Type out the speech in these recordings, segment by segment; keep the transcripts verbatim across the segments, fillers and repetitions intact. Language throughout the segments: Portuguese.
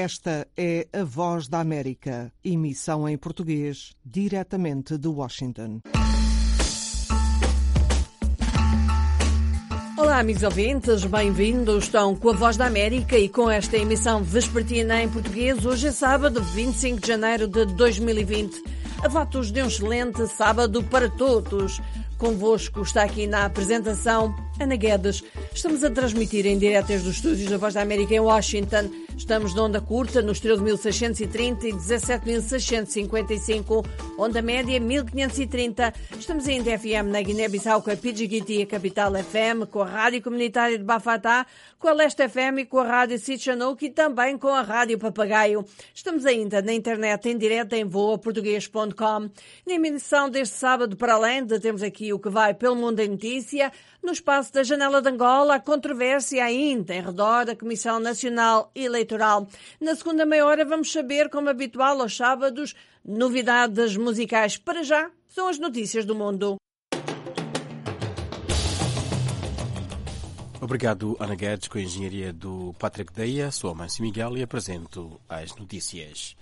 Esta é a Voz da América, emissão em português, diretamente de Washington. Olá, amigos ouvintes, bem-vindos. Estão com a Voz da América e com esta emissão vespertina em português. Hoje é sábado, vinte e cinco de janeiro de dois mil e vinte. A votos de um excelente sábado para todos. Convosco está aqui na apresentação Ana Guedes. Estamos a transmitir em direto desde os estúdios da Voz da América em Washington. Estamos de onda curta nos treze mil seiscentos e trinta e dezassete mil seiscentos e cinquenta e cinco, onda média mil quinhentos e trinta. Estamos ainda F M na Guiné-Bissau com a Pidgiguiti, a Capital F M, com a Rádio Comunitária de Bafatá, com a Leste F M e com a Rádio Sitchanouk e também com a Rádio Papagaio. Estamos ainda na internet em direto em voa português ponto com. Na emissão deste sábado para além de temos aqui o que vai pelo mundo em notícia. No espaço da Janela de Angola, a controvérsia ainda em redor da Comissão Nacional Eleitoral. Na segunda meia hora vamos saber, como habitual aos sábados, novidades musicais. Para já, são as notícias do mundo. Obrigado, Ana Guedes, com a engenharia do Patrick Deia. Sou a Márcio Miguel e apresento as notícias.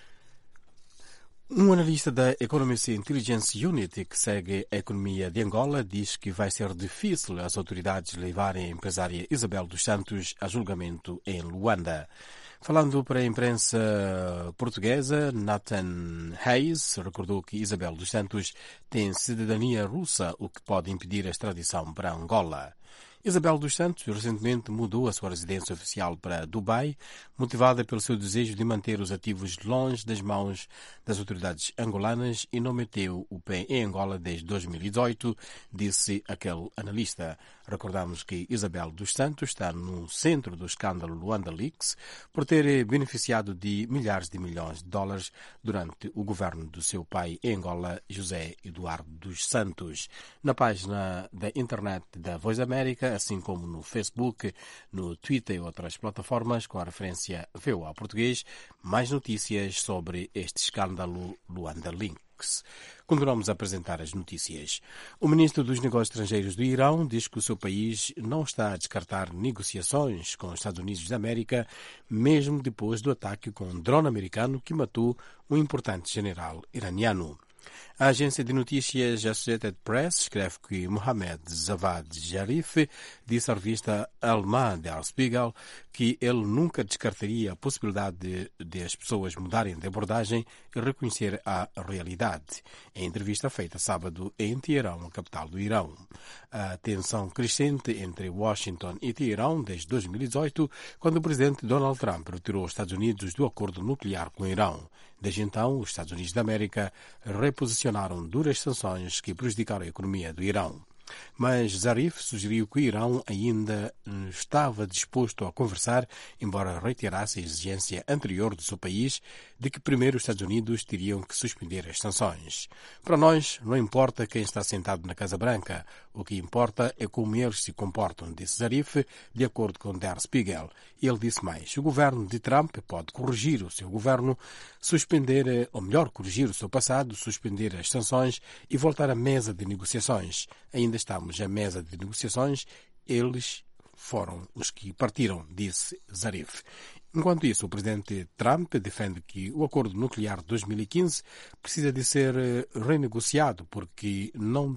Um analista da Economist Intelligence Unit que segue a economia de Angola diz que vai ser difícil as autoridades levarem a empresária Isabel dos Santos a julgamento em Luanda. Falando para a imprensa portuguesa, Nathan Hayes recordou que Isabel dos Santos tem cidadania russa, o que pode impedir a extradição para Angola. Isabel dos Santos recentemente mudou a sua residência oficial para Dubai, motivada pelo seu desejo de manter os ativos longe das mãos das autoridades angolanas e não meteu o pé em Angola desde dois mil e dezoito, disse aquele analista. Recordamos que Isabel dos Santos está no centro do escândalo Luanda Leaks por ter beneficiado de milhares de milhões de dólares durante o governo do seu pai em Angola, José Eduardo dos Santos. Na página da internet da Voz da América, assim como no Facebook, no Twitter e outras plataformas com a referência V O A Português, mais notícias sobre este escândalo Luanda Leaks. Continuamos a apresentar as notícias. O ministro dos Negócios Estrangeiros do Irão diz que o seu país não está a descartar negociações com os Estados Unidos da América, mesmo depois do ataque com um drone americano que matou um importante general iraniano. A agência de notícias Associated Press escreve que Mohamed Javad Zarif disse à revista alemã Der Spiegel que ele nunca descartaria a possibilidade de, de as pessoas mudarem de abordagem e reconhecer a realidade. Em entrevista feita sábado em Teherão, a capital do Irão. A tensão crescente entre Washington e Teherão desde dois mil e dezoito, quando o presidente Donald Trump retirou os Estados Unidos do acordo nuclear com o Irão. Desde então, os Estados Unidos da América reposicionaram duras sanções que prejudicaram a economia do Irão. Mas Zarif sugeriu que o Irão ainda estava disposto a conversar, embora reiterasse a exigência anterior do seu país de que primeiro os Estados Unidos teriam que suspender as sanções. Para nós, não importa quem está sentado na Casa Branca, o que importa é como eles se comportam, disse Zarif, de acordo com Der Spiegel. Ele disse mais: o governo de Trump pode corrigir o seu governo, suspender, ou melhor, corrigir o seu passado, suspender as sanções e voltar à mesa de negociações. Ainda estamos à mesa de negociações, eles foram os que partiram, disse Zarif. Enquanto isso, o presidente Trump defende que o acordo nuclear de dois mil e quinze precisa de ser renegociado porque não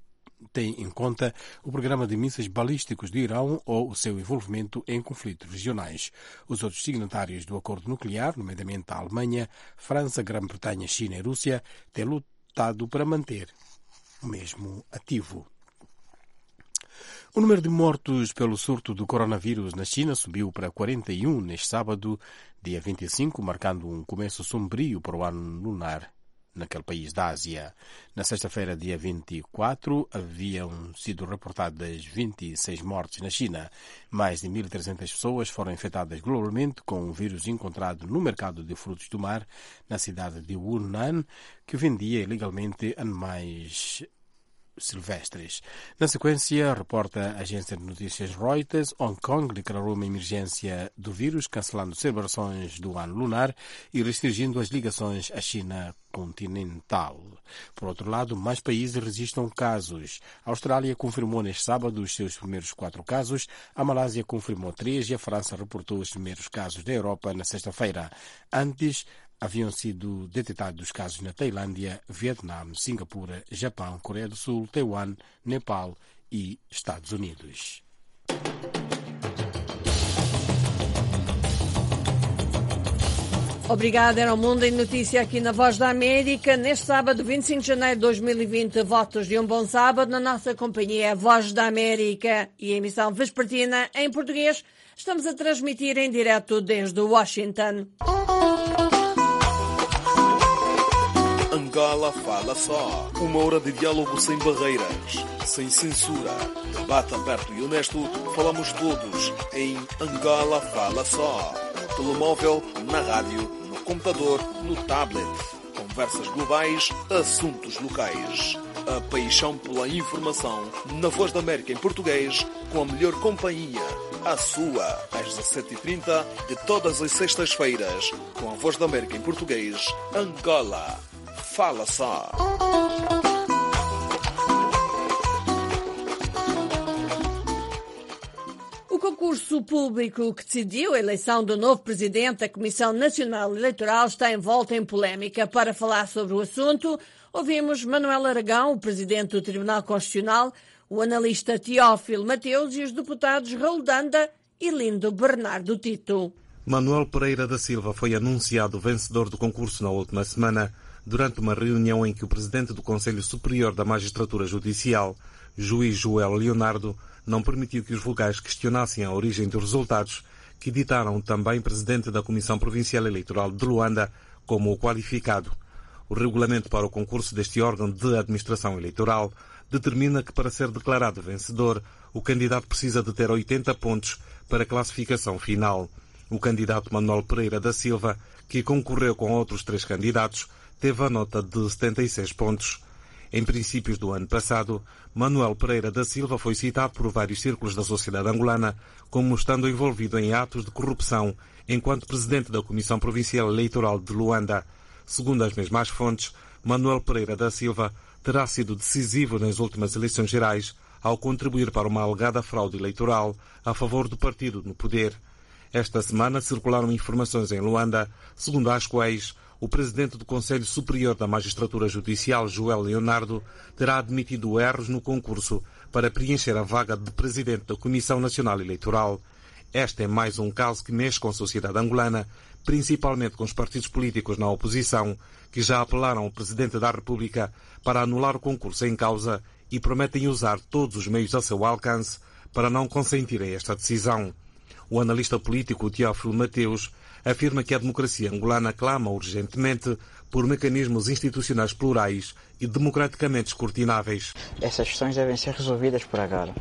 tem em conta o programa de mísseis balísticos do Irão ou o seu envolvimento em conflitos regionais. Os outros signatários do acordo nuclear, nomeadamente a Alemanha, França, Grã-Bretanha, China e Rússia, têm lutado para manter o mesmo ativo. O número de mortos pelo surto do coronavírus na China subiu para quarenta e um neste sábado, dia vinte e cinco, marcando um começo sombrio para o ano lunar naquele país da Ásia. Na sexta-feira, dia vinte e quatro, haviam sido reportadas vinte e seis mortes na China. Mais de mil e trezentas pessoas foram infectadas globalmente com um vírus encontrado no mercado de frutos do mar na cidade de Hunan, que vendia ilegalmente animais silvestres. Na sequência, reporta a agência de notícias Reuters, Hong Kong declarou uma emergência do vírus, cancelando celebrações do ano lunar e restringindo as ligações à China continental. Por outro lado, mais países registram casos. A Austrália confirmou neste sábado os seus primeiros quatro casos, a Malásia confirmou três e a França reportou os primeiros casos da Europa na sexta-feira. Antes, haviam sido detectados casos na Tailândia, Vietnã, Singapura, Japão, Coreia do Sul, Taiwan, Nepal e Estados Unidos. Obrigada, era o Mundo em Notícia aqui na Voz da América. Neste sábado, vinte e cinco de janeiro de dois mil e vinte, votos de um bom sábado. Na nossa companhia, Voz da América e a emissão vespertina em português. Estamos a transmitir em direto desde Washington. Angola Fala Só. Uma hora de diálogo sem barreiras, sem censura. Debate aberto e honesto. Falamos todos em Angola Fala Só. Telemóvel, na rádio, no computador, no tablet. Conversas globais, assuntos locais. A paixão pela informação na Voz da América em português, com a melhor companhia. A sua, às dezassete e trinta, de todas as sextas-feiras, com a Voz da América em português, Angola. Fala Só. O concurso público que decidiu a eleição do novo presidente da Comissão Nacional Eleitoral está envolto em polémica. Para falar sobre o assunto, ouvimos Manuel Aragão, o presidente do Tribunal Constitucional, o analista Teófilo Mateus e os deputados Raul Danda e Lindo Bernardo Tito. Manuel Pereira da Silva foi anunciado vencedor do concurso na última semana, durante uma reunião em que o presidente do Conselho Superior da Magistratura Judicial, juiz Joel Leonardo, não permitiu que os vulgares questionassem a origem dos resultados, que ditaram também presidente da Comissão Provincial Eleitoral de Luanda como o qualificado. O regulamento para o concurso deste órgão de administração eleitoral determina que, para ser declarado vencedor, o candidato precisa de ter oitenta pontos para a classificação final. O candidato Manuel Pereira da Silva, que concorreu com outros três candidatos, teve a nota de setenta e seis pontos. Em princípios do ano passado, Manuel Pereira da Silva foi citado por vários círculos da sociedade angolana como estando envolvido em atos de corrupção enquanto presidente da Comissão Provincial Eleitoral de Luanda. Segundo as mesmas fontes, Manuel Pereira da Silva terá sido decisivo nas últimas eleições gerais ao contribuir para uma alegada fraude eleitoral a favor do partido no poder. Esta semana circularam informações em Luanda, segundo as quais o presidente do Conselho Superior da Magistratura Judicial, Joel Leonardo, terá admitido erros no concurso para preencher a vaga de presidente da Comissão Nacional Eleitoral. Este é mais um caso que mexe com a sociedade angolana, principalmente com os partidos políticos na oposição, que já apelaram ao presidente da República para anular o concurso em causa e prometem usar todos os meios a seu alcance para não consentirem esta decisão. O analista político Teófilo Mateus afirma que a democracia angolana clama urgentemente por mecanismos institucionais plurais e democraticamente escrutináveis. Essas questões devem ser resolvidas por agora.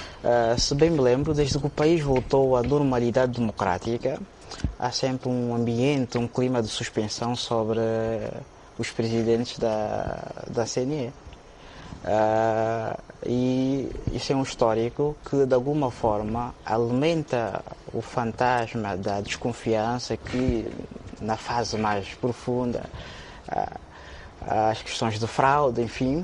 Uh, se bem me lembro, desde que o país voltou à normalidade democrática, há sempre um ambiente, um clima de suspensão sobre os presidentes da, da C N E. Uh, e isso é um histórico que de alguma forma alimenta o fantasma da desconfiança que na fase mais profunda uh, as questões de fraude, enfim,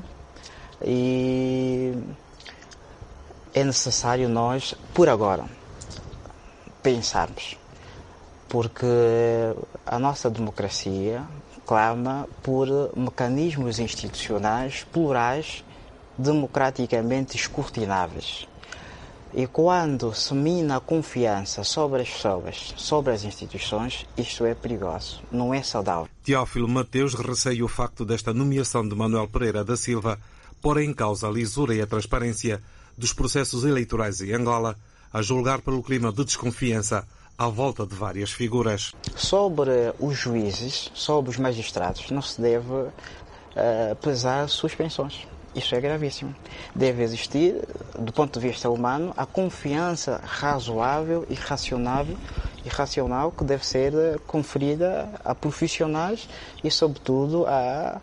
e é necessário nós, por agora, pensarmos, porque a nossa democracia clama por mecanismos institucionais plurais, democraticamente escrutináveis. E quando se mina a confiança sobre as pessoas, sobre as instituições, isto é perigoso, não é saudável. Teófilo Mateus receia o facto desta nomeação de Manuel Pereira da Silva pôr em causa a lisura e a transparência dos processos eleitorais em Angola, a julgar pelo clima de desconfiança à volta de várias figuras. Sobre os juízes, sobre os magistrados, não se deve uh, pesar suspensões. Isso é gravíssimo. Deve existir, do ponto de vista humano, a confiança razoável e racionável, e racional que deve ser conferida a profissionais e, sobretudo, a,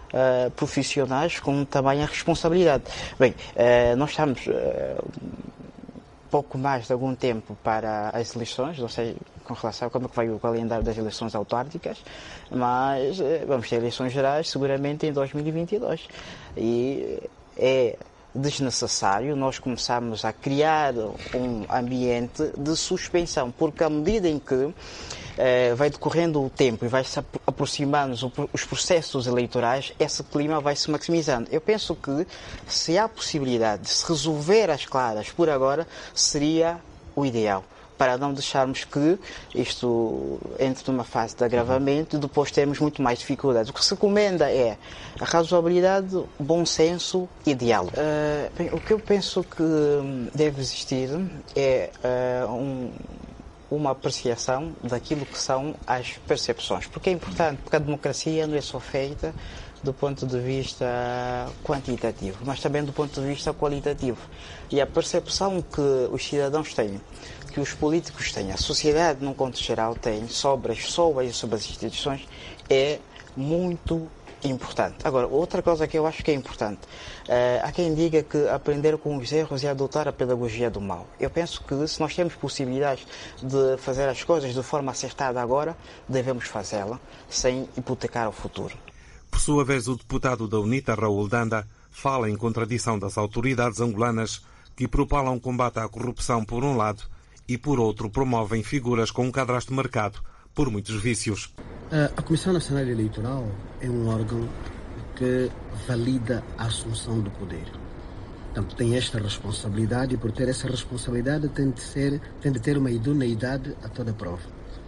uh, profissionais com tamanha responsabilidade. Bem, uh, nós estamos uh, pouco mais de algum tempo para as eleições, não sei com relação a como é que vai o calendário das eleições autárquicas, mas uh, vamos ter eleições gerais seguramente em dois mil e vinte e dois. E é desnecessário nós começarmos a criar um ambiente de suspensão, porque à medida em que eh, vai decorrendo o tempo e vai se aproximando os processos eleitorais, esse clima vai se maximizando. Eu penso que se há possibilidade de se resolver as claras por agora, seria o ideal, para não deixarmos que isto entre numa fase de agravamento e depois temos muito mais dificuldades. O que se recomenda é a razoabilidade, bom senso e diálogo. Uh, bem, o que eu penso que deve existir é uh, um, uma apreciação daquilo que são as percepções. Porque é importante, porque a democracia não é só feita do ponto de vista quantitativo, mas também do ponto de vista qualitativo. E a percepção que os cidadãos têm, que os políticos têm, a sociedade, num contexto geral, tem sobre as pessoas e sobre as instituições, é muito importante. Agora, outra coisa que eu acho que é importante, uh, há quem diga que aprender com os erros é adotar a pedagogia do mal. Eu penso que se nós temos possibilidades de fazer as coisas de forma acertada agora, devemos fazê-la, sem hipotecar o futuro. Por sua vez, o deputado da UNITA, Raul Danda, fala em contradição das autoridades angolanas que propalam combate à corrupção por um lado e, por outro, promovem figuras com um cadastro marcado por muitos vícios. A Comissão Nacional Eleitoral é um órgão que valida a assunção do poder. Portanto, tem esta responsabilidade e, por ter essa responsabilidade, tem de, ser, tem de ter uma idoneidade a toda prova.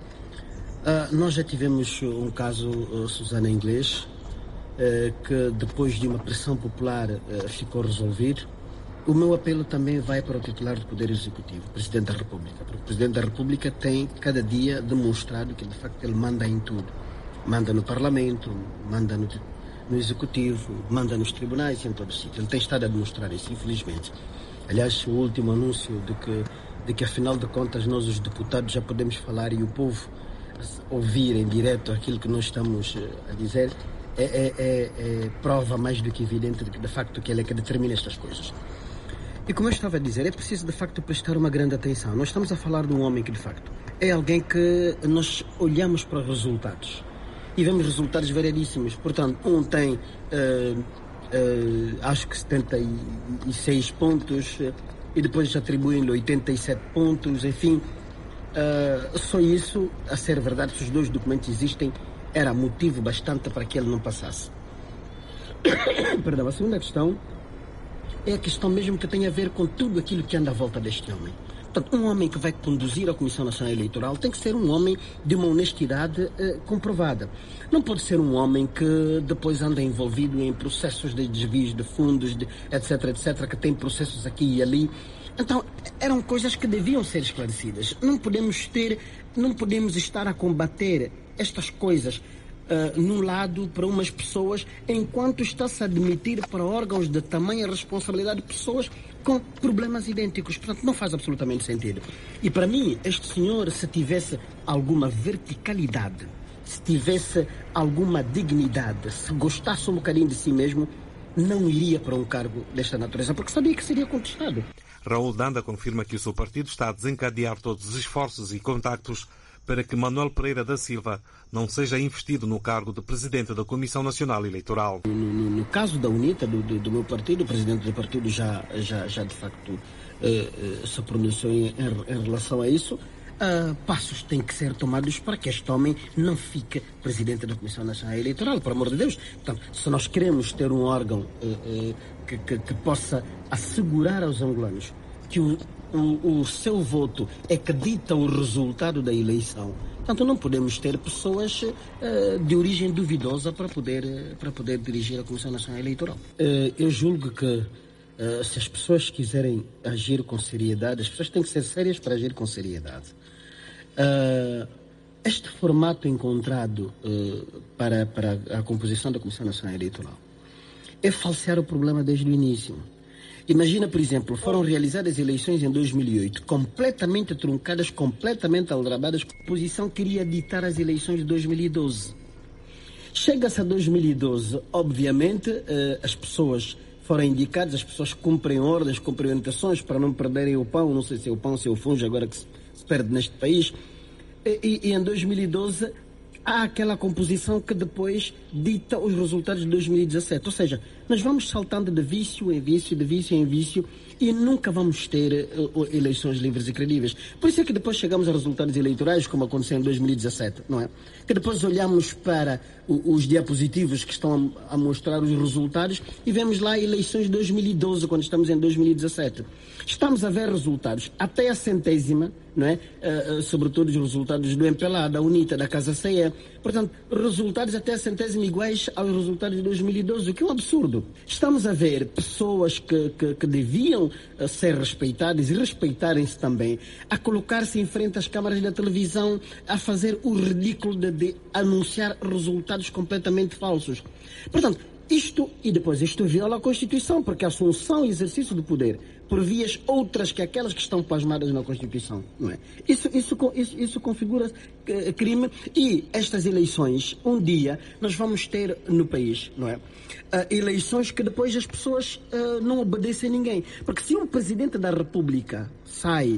Uh, nós já tivemos um caso, uh, Susana Inglês, uh, que depois de uma pressão popular uh, ficou resolvido. O meu apelo também vai para o titular do Poder Executivo, o Presidente da República. Porque o Presidente da República tem, cada dia, demonstrado que, de facto, ele manda em tudo. Manda no Parlamento, manda no, no Executivo, manda nos tribunais e em todo o sítio. Ele tem estado a demonstrar isso, infelizmente. Aliás, o último anúncio de que, de que, afinal de contas, nós, os deputados, já podemos falar e o povo ouvir em direto aquilo que nós estamos a dizer, é, é, é, é prova mais do que evidente de que, de facto, que ele é que determina estas coisas. E como eu estava a dizer, é preciso de facto prestar uma grande atenção. Nós estamos a falar de um homem que de facto é alguém que nós olhamos para os resultados e vemos resultados variedíssimos. Portanto, um tem, uh, uh, acho que setenta e seis pontos uh, e depois atribuem-lhe oitenta e sete pontos, enfim. Uh, só isso, a ser verdade, se os dois documentos existem, era motivo bastante para que ele não passasse. Perdão, a segunda questão é a questão mesmo que tem a ver com tudo aquilo que anda à volta deste homem. Portanto, um homem que vai conduzir a Comissão Nacional Eleitoral tem que ser um homem de uma honestidade eh, comprovada. Não pode ser um homem que depois anda envolvido em processos de desvios de fundos, de etc, etc, que tem processos aqui e ali. Então, eram coisas que deviam ser esclarecidas. Não podemos ter, não podemos estar a combater estas coisas Uh, num lado para umas pessoas, enquanto está-se a admitir para órgãos de tamanha responsabilidade pessoas com problemas idênticos. Portanto, não faz absolutamente sentido. E para mim, este senhor, se tivesse alguma verticalidade, se tivesse alguma dignidade, se gostasse um bocadinho de si mesmo, não iria para um cargo desta natureza, porque sabia que seria contestado. Raul Danda confirma que o seu partido está a desencadear todos os esforços e contactos para que Manuel Pereira da Silva não seja investido no cargo de Presidente da Comissão Nacional Eleitoral. No, no, no caso da UNITA, do, do, do meu partido, o Presidente do partido já, já, já de facto eh, eh, se pronunciou em, em relação a isso. Uh, passos têm que ser tomados para que este homem não fique Presidente da Comissão Nacional Eleitoral, por amor de Deus. Portanto, se nós queremos ter um órgão eh, eh, que, que, que possa assegurar aos angolanos que o O, o seu voto é que dita o resultado da eleição. Portanto, não podemos ter pessoas uh, de origem duvidosa para poder, uh, para poder dirigir a Comissão Nacional Eleitoral. Uh, eu julgo que uh, se as pessoas quiserem agir com seriedade, as pessoas têm que ser sérias para agir com seriedade. Uh, este formato encontrado uh, para, para a composição da Comissão Nacional Eleitoral é falsear o problema desde o início. Imagina, por exemplo, foram realizadas eleições em dois mil e oito, completamente truncadas, completamente aldrabadas. A oposição queria ditar as eleições de dois mil e doze. Chega-se a dois mil e doze, obviamente, eh, as pessoas foram indicadas, as pessoas cumprem ordens, cumprem orientações para não perderem o pão, não sei se é o pão, se é o fungo, agora que se, se perde neste país. E, e em dois mil e doze há aquela composição que depois dita os resultados de dois mil e dezassete. Ou seja, nós vamos saltando de vício em vício, de vício em vício, e nunca vamos ter uh, eleições livres e credíveis. Por isso é que depois chegamos a resultados eleitorais, como aconteceu em dois mil e dezassete, não é? Que depois olhamos para o, os diapositivos que estão a, a mostrar os resultados e vemos lá eleições de dois mil e doze, quando estamos em dois mil e dezassete. Estamos a ver resultados até a centésima, não é? Uh, uh, sobretudo os resultados do M P L A, da UNITA, da Casa C E. Portanto, resultados até a centésima iguais aos resultados de dois mil e doze, o que é um absurdo. Estamos a ver pessoas que, que, que deviam uh, ser respeitadas e respeitarem-se também, a colocar-se em frente às câmaras da televisão, a fazer o ridículo de, de anunciar resultados completamente falsos. Portanto, isto, e depois isto viola a Constituição, porque a assunção e exercício do poder por vias outras que aquelas que estão plasmadas na Constituição, não é? Isso, isso, isso, isso configura crime, e estas eleições, um dia, nós vamos ter no país, não é? Uh, eleições que depois as pessoas uh, não obedecem a ninguém. Porque se um Presidente da República sai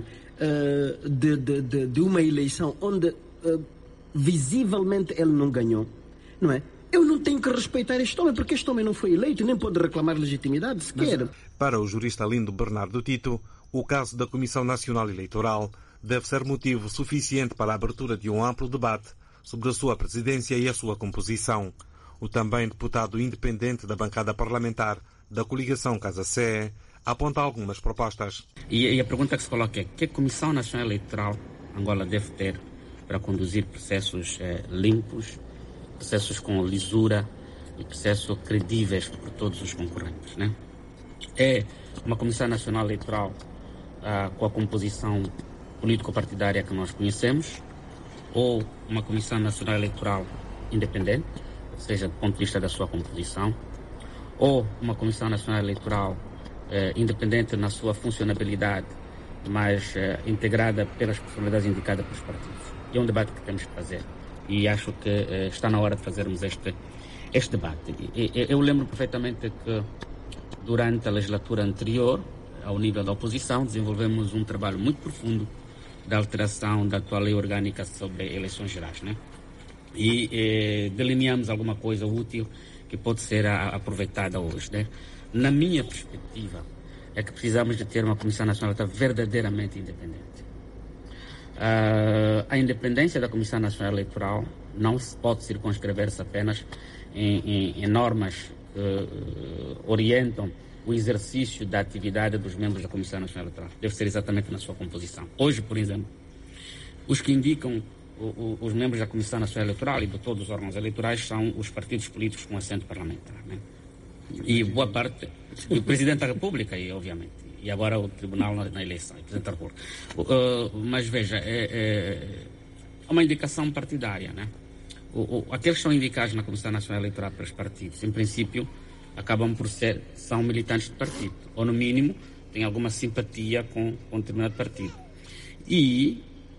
uh, de, de, de, de uma eleição onde uh, visivelmente ele não ganhou, não é? Eu não tenho que respeitar este homem, porque este homem não foi eleito, nem pode reclamar legitimidade sequer. Mas, para o jurista Lindo Bernardo Tito, o caso da Comissão Nacional Eleitoral deve ser motivo suficiente para a abertura de um amplo debate sobre a sua presidência e a sua composição. O também deputado independente da bancada parlamentar da coligação Casa C E aponta algumas propostas. E, e a pergunta que se coloca é: que a Comissão Nacional Eleitoral Angola deve ter para conduzir processos eh, limpos, processos com lisura e processos credíveis por todos os concorrentes, né? É uma Comissão Nacional Eleitoral ah, com a composição político-partidária que nós conhecemos, ou uma Comissão Nacional Eleitoral independente, ou seja, do ponto de vista da sua composição, ou uma Comissão Nacional Eleitoral eh, independente na sua funcionabilidade, mas eh, integrada pelas personalidades indicadas pelos partidos. É um debate que temos que fazer. E acho que eh, está na hora de fazermos este, este debate. E, e, eu lembro perfeitamente que durante a legislatura anterior, ao nível da oposição, desenvolvemos um trabalho muito profundo da alteração da atual lei orgânica sobre eleições gerais, né? E eh, delineamos alguma coisa útil que pode ser a, aproveitada hoje, né? Na minha perspectiva, é que precisamos de ter uma Comissão Nacional verdadeiramente independente. Uh, a independência da Comissão Nacional Eleitoral não se pode circunscrever-se apenas em, em, em normas que uh, orientam o exercício da atividade dos membros da Comissão Nacional Eleitoral. Deve ser exatamente na sua composição. Hoje, por exemplo, os que indicam o, o, os membros da Comissão Nacional Eleitoral e de todos os órgãos eleitorais são os partidos políticos com assento parlamentar, né? E boa parte, e o Presidente da República, e, obviamente, e agora o Tribunal na, na eleição, o Presidente da República. Uh, mas veja, é, é uma indicação partidária, né? O, o, aqueles que são indicados na Comissão Nacional Eleitoral pelos partidos, em princípio, acabam por ser, são militantes do partido, ou no mínimo, têm alguma simpatia com, com um determinado partido. E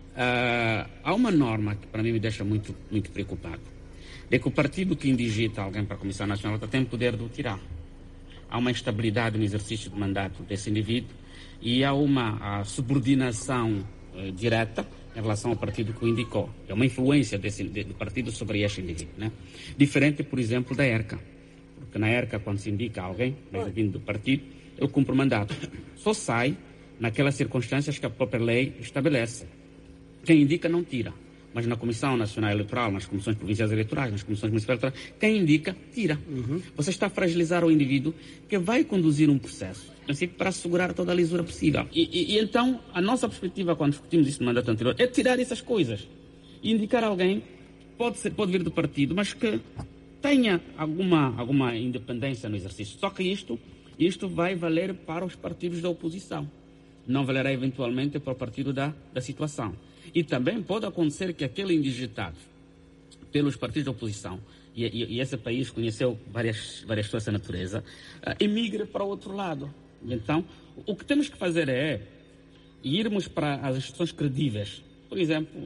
uh, há uma norma que para mim me deixa muito, muito preocupado, é que o partido que indigita alguém para a Comissão Nacional tem o poder de o tirar. Há uma instabilidade no exercício do mandato desse indivíduo e há uma a subordinação eh, direta em relação ao partido que o indicou. É uma influência desse, de, do partido sobre este indivíduo, né? Diferente, por exemplo, da ERCA. Porque na ERCA, quando se indica alguém, mas vindo do partido, ele cumpre o mandato. Só sai naquelas circunstâncias que a própria lei estabelece. Quem indica não tira. Mas na Comissão Nacional Eleitoral, nas comissões provinciais eleitorais, nas comissões municipais eleitorais, quem indica, tira. Uhum. Você está a fragilizar o indivíduo que vai conduzir um processo, em princípio, para assegurar toda a lisura possível. E, e, e então, a nossa perspectiva, quando discutimos isso no mandato anterior, é tirar essas coisas. E indicar alguém, pode, ser, pode vir do partido, mas que tenha alguma, alguma independência no exercício. Só que isto, isto vai valer para os partidos da oposição. Não valerá, eventualmente, para o partido da, da situação. E também pode acontecer que aquele indigitado pelos partidos da oposição, e, e, e esse país conheceu várias, várias pessoas dessa natureza, uh, emigre para o outro lado. Então, o, o que temos que fazer é irmos para as instituições credíveis. Por exemplo,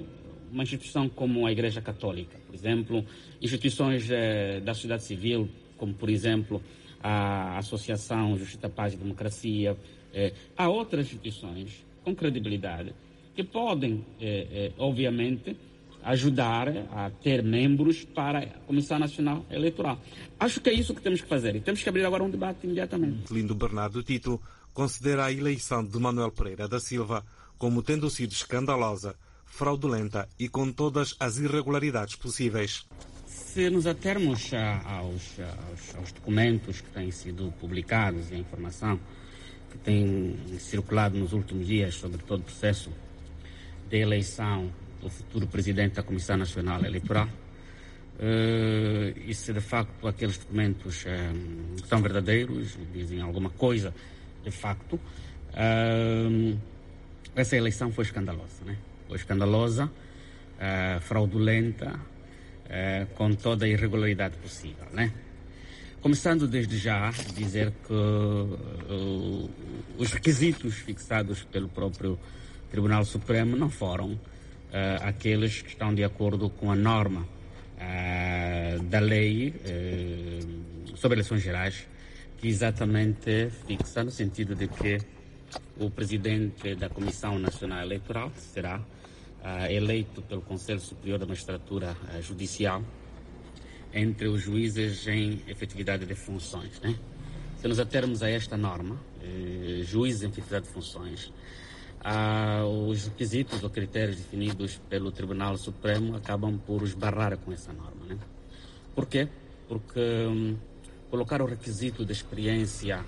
uma instituição como a Igreja Católica, por exemplo, instituições eh, da sociedade civil, como, por exemplo, a Associação Justiça, Paz e Democracia. Eh, há outras instituições com credibilidade que podem, eh, eh, obviamente, ajudar a ter membros para a Comissão Nacional Eleitoral. Acho que é isso que temos que fazer e temos que abrir agora um debate imediatamente. Lindo Bernardo Tito considera a eleição de Manuel Pereira da Silva como tendo sido escandalosa, fraudulenta e com todas as irregularidades possíveis. Se nos atermos aos, aos, aos documentos que têm sido publicados e a informação que tem circulado nos últimos dias sobre todo o processo de eleição do futuro presidente da Comissão Nacional Eleitoral, uh, e se de facto aqueles documentos uh, são verdadeiros, dizem alguma coisa de facto, uh, essa eleição foi escandalosa, né? Foi escandalosa, uh, fraudulenta, uh, com toda a irregularidade possível, né? Começando desde já a dizer que uh, os requisitos fixados pelo próprio Tribunal Supremo não foram uh, aqueles que estão de acordo com a norma uh, da lei uh, sobre eleições gerais, que exatamente fixa no sentido de que o presidente da Comissão Nacional Eleitoral será uh, eleito pelo Conselho Superior da Magistratura uh, Judicial entre os juízes em efetividade de funções, né? Se nos atermos a esta norma, eh, juízes em efetividade de funções, ah, os requisitos ou critérios definidos pelo Tribunal Supremo acabam por esbarrar com essa norma, né? Por quê? Porque hum, colocar o requisito de experiência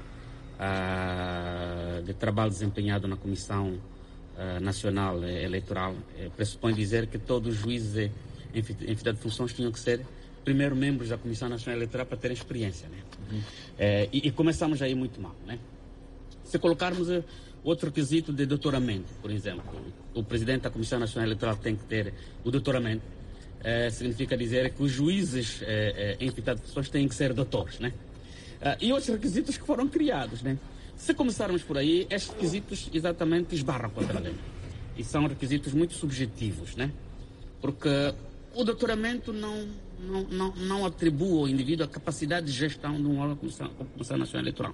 ah, de trabalho desempenhado na Comissão ah, Nacional Eleitoral eh, pressupõe dizer que todos os juízes em efetividade de funções tinham que ser primeiro membros da Comissão Nacional Eleitoral para terem experiência, né? Uhum. É, e, e começamos aí muito mal, né? Se colocarmos uh, outro requisito de doutoramento, por exemplo, o presidente da Comissão Nacional Eleitoral tem que ter o doutoramento, uh, significa dizer que os juízes uh, uh, em efetividade de funções têm que ser doutores, né? Uh, e outros requisitos que foram criados, né? Se começarmos por aí, estes requisitos exatamente esbarram contra a lei. E são requisitos muito subjetivos, né? Porque o doutoramento não, não, não, não atribui ao indivíduo a capacidade de gestão de um órgão como a Comissão Nacional Eleitoral.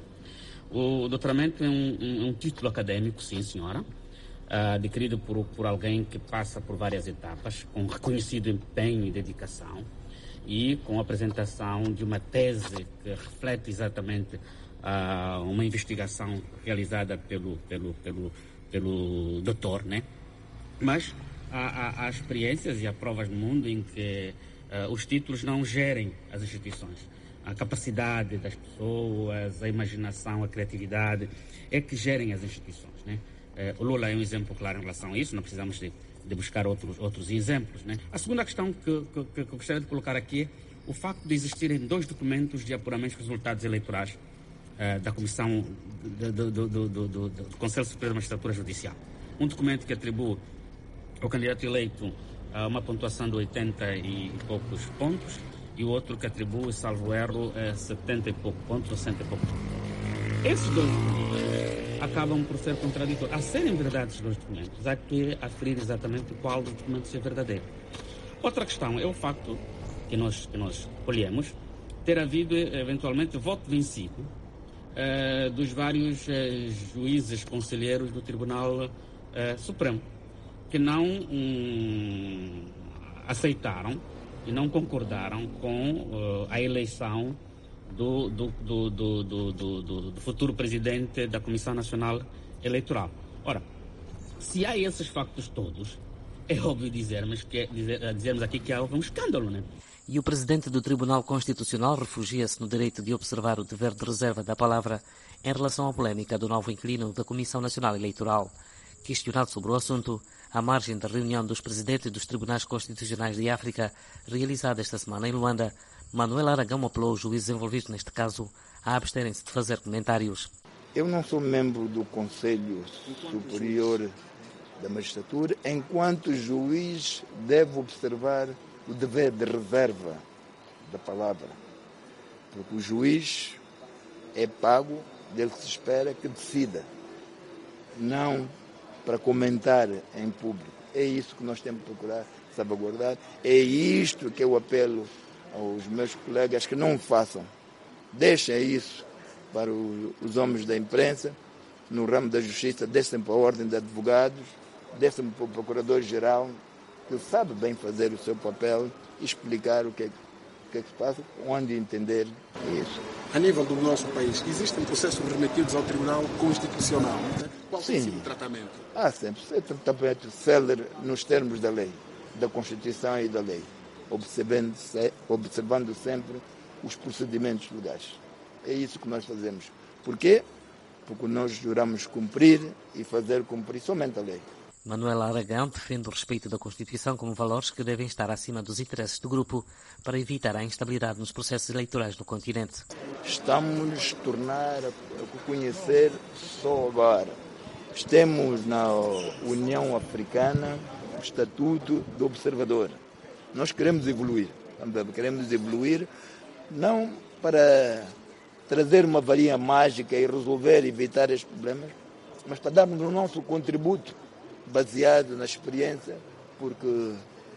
O doutoramento é um, um, um título acadêmico, sim senhora, uh, adquirido por, por alguém que passa por várias etapas, com reconhecido empenho e dedicação, e com a apresentação de uma tese que reflete exatamente uh, uma investigação realizada pelo, pelo, pelo, pelo doutor, né? Mas Há, há, há experiências e há provas no mundo em que uh, os títulos não gerem as instituições. A capacidade das pessoas, a imaginação, a criatividade é que gerem as instituições, né? Uh, o Lula é um exemplo claro em relação a isso, não precisamos de, de buscar outros, outros exemplos, né? A segunda questão que, que, que eu gostaria de colocar aqui é o facto de existirem dois documentos de apuramento de resultados eleitorais uh, da Comissão do, do, do, do, do, do Conselho Superior da Magistratura Judicial. Um documento que atribui ao candidato eleito a uma pontuação de oitenta e poucos pontos e o outro que atribui, salvo erro, a setenta e poucos pontos, ou sessenta e poucos pontos. Esses dois documentos acabam por ser contraditórios. A serem verdades os dois documentos, há que aferir exatamente qual dos documentos é verdadeiro. Outra questão é o facto que nós, que nós colhemos ter havido, eventualmente, voto vencido uh, dos vários uh, juízes conselheiros do Tribunal uh, Supremo, que não hum, aceitaram e não concordaram com uh, a eleição do, do, do, do, do, do, do futuro presidente da Comissão Nacional Eleitoral. Ora, se há esses factos todos, é óbvio dizermos, que, dizer, dizermos aqui que há um escândalo, né? E o presidente do Tribunal Constitucional refugia-se no direito de observar o dever de reserva da palavra em relação à polémica do novo inquilino da Comissão Nacional Eleitoral. Questionado sobre o assunto, à margem da reunião dos presidentes dos Tribunais Constitucionais de África, realizada esta semana em Luanda, Manuel Aragão apelou aos juízes envolvidos neste caso a absterem-se de fazer comentários. Eu não sou membro do Conselho Superior da Magistratura. Enquanto juiz, devo observar o dever de reserva da palavra, porque o juiz é pago, dele que se espera que decida, não para comentar em público. É isso que nós temos que procurar salvaguardar. É isto que eu apelo aos meus colegas que não façam. Deixem isso para os homens da imprensa, no ramo da justiça, deixem para a ordem de advogados, deixem para o procurador-geral, que sabe bem fazer o seu papel e explicar o que é, o que, é que se passa, onde entender isso. A nível do nosso país, existem processos remetidos ao Tribunal Constitucional. Né? Qual tem sido o tratamento? Ah, sempre. É tratamento célere nos termos da lei, da Constituição e da lei, observando, observando sempre os procedimentos legais. É isso que nós fazemos. Por quê? Porque nós juramos cumprir e fazer cumprir somente a lei. Manuel Aragão defende o respeito da Constituição como valores que devem estar acima dos interesses do grupo para evitar a instabilidade nos processos eleitorais no continente. Estamos a tornar a conhecer só agora. Estamos na União Africana, o Estatuto do Observador. Nós queremos evoluir. Queremos evoluir não para trazer uma varinha mágica e resolver e evitar estes problemas, mas para darmos o nosso contributo baseado na experiência, porque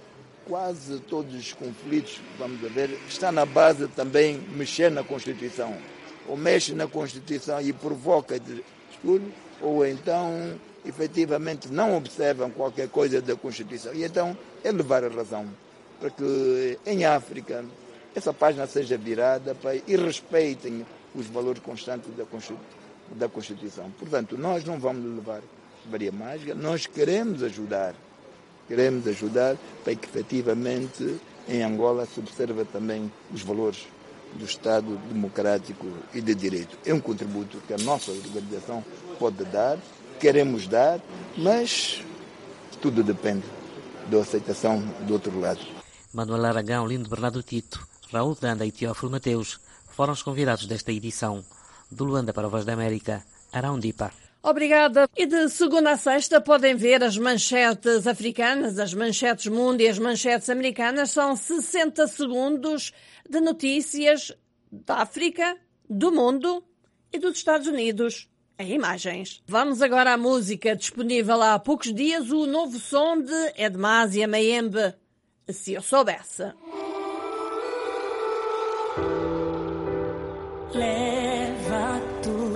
quase todos os conflitos, vamos ver, está na base também mexer na Constituição. Ou mexe na Constituição e provoca estudo, ou então, efetivamente, não observam qualquer coisa da Constituição. E então, é levar a razão para que em África essa página seja virada para, e respeitem os valores constantes da Constituição. Portanto, nós não vamos levar varia mágica, nós queremos ajudar, queremos ajudar para que efetivamente em Angola se observe também os valores do Estado democrático e de direito. É um contributo que a nossa organização pode dar, queremos dar, mas tudo depende da aceitação do outro lado. Manuel Aragão, Lindo Bernardo Tito, Raul Danda e Teófilo Mateus foram os convidados desta edição. Do Luanda para a Voz da América, Arão Dipa. Obrigada. E de segunda a sexta podem ver as manchetes africanas, as manchetes mundo e as manchetes americanas. São sessenta segundos de notícias da África, do mundo e dos Estados Unidos em imagens. Vamos agora à música, disponível há poucos dias, o novo som de Edmásia Mayembe, Se Eu Soubesse. Leva tu.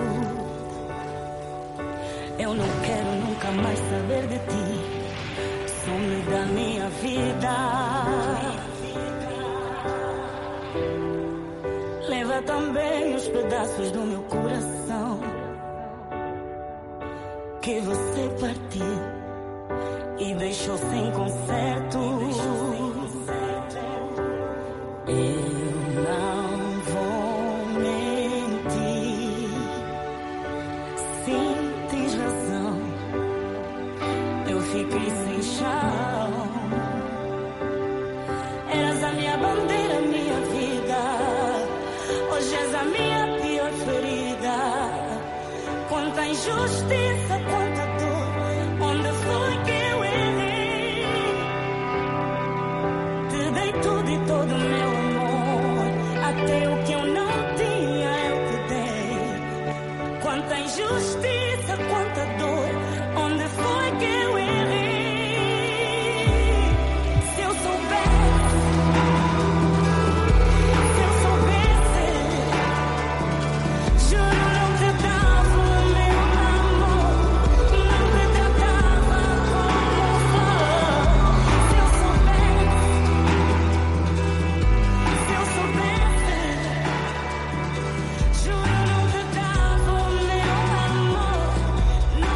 Eu não quero nunca mais saber de ti. Some da minha vida. Leva também os pedaços do meu coração que você partiu e deixou sem conserto. Eu não vou mentir. Sim, tens razão. Eu fiquei sem chão. Eras a minha bandeira, minha vida. Hoje és a minha pior ferida. Quanta injustiça, quanta dor. Onde foi que eu errei? Te dei tudo e todo o meu amor. Até o que eu não tinha eu te dei. Quanta injustiça, quanta dor. Onde foi que eu errei? Se eu soubesse, se eu soubesse, juro não te dava o meu amor, não te tratava como flor. Se eu soubesse, se eu soubesse, juro não te dava o meu amor, não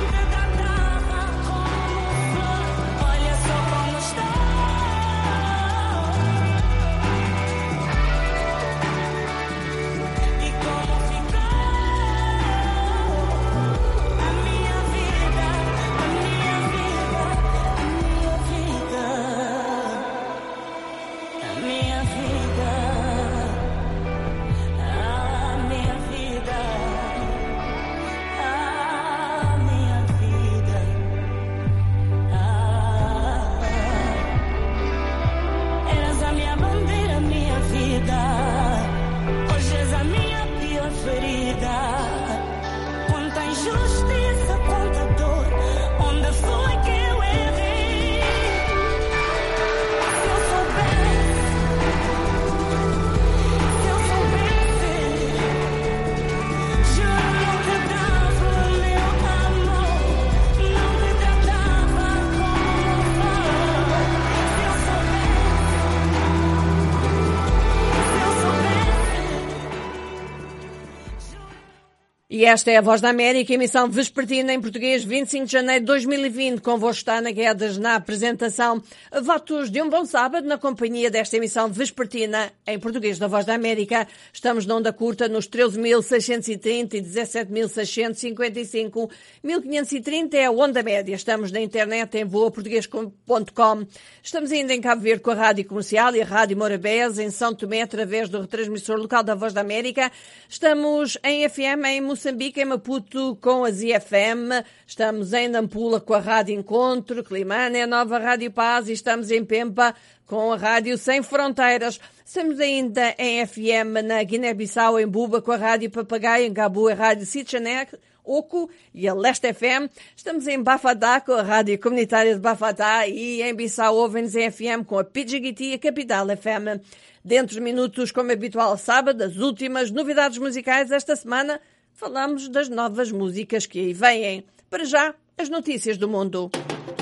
E esta é a Voz da América, emissão vespertina em português, vinte e cinco de janeiro de dois mil e vinte. Convosco está Ana Guedes na apresentação. Votos de um bom sábado na companhia desta emissão vespertina em português da Voz da América. Estamos na onda curta nos treze mil seiscentos e trinta e dezassete mil seiscentos e cinquenta e cinco. mil quinhentos e trinta é a onda média. Estamos na internet em voa português ponto com. Estamos ainda em Cabo Verde com a Rádio Comercial e a Rádio Morabés, em São Tomé, através do retransmissor local da Voz da América. Estamos em F M em Moçambique, em Maputo, com a Z F M. Estamos em Nampula com a Rádio Encontro, Climane é a nova Rádio Paz e estamos em Pemba com a Rádio Sem Fronteiras. Estamos ainda em F M na Guiné-Bissau, em Buba, com a Rádio Papagaio, em Gabu, a Rádio Sitchanek, Oco e a Leste F M. Estamos em Bafatá com a Rádio Comunitária de Bafatá e em Bissau ouvem-nos em F M com a Pidjigiti e a Capital F M. Dentro de minutos, como habitual, sábado, as últimas novidades musicais esta semana. Falamos das novas músicas que aí vêm. Para já, as notícias do mundo.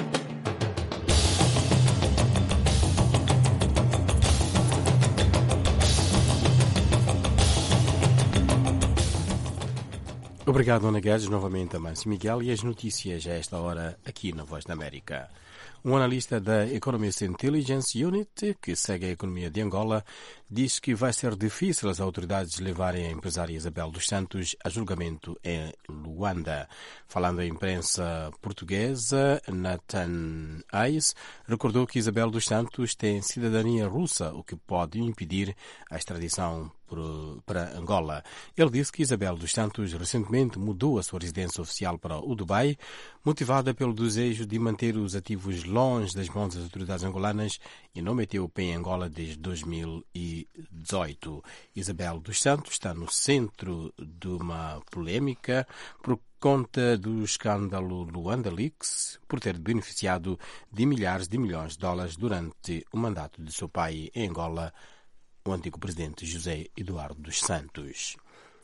Obrigado, Ana Guedes, novamente a Márcio Miguel e as notícias a esta hora aqui na Voz da América. Um analista da Economist Intelligence Unit, que segue a economia de Angola, diz que vai ser difícil as autoridades levarem a empresária Isabel dos Santos a julgamento em Luanda. Falando à imprensa portuguesa, Nathan Ais recordou que Isabel dos Santos tem cidadania russa, o que pode impedir a extradição para Angola. Ele disse que Isabel dos Santos recentemente mudou a sua residência oficial para o Dubai, motivada pelo desejo de manter os ativos longe das mãos das autoridades angolanas e não meteu o pé em Angola desde dois mil e dezoito. Isabel dos Santos está no centro de uma polêmica por conta do escândalo Luanda Leaks, por ter beneficiado de milhares de milhões de dólares durante o mandato de seu pai em Angola, o antigo presidente José Eduardo dos Santos.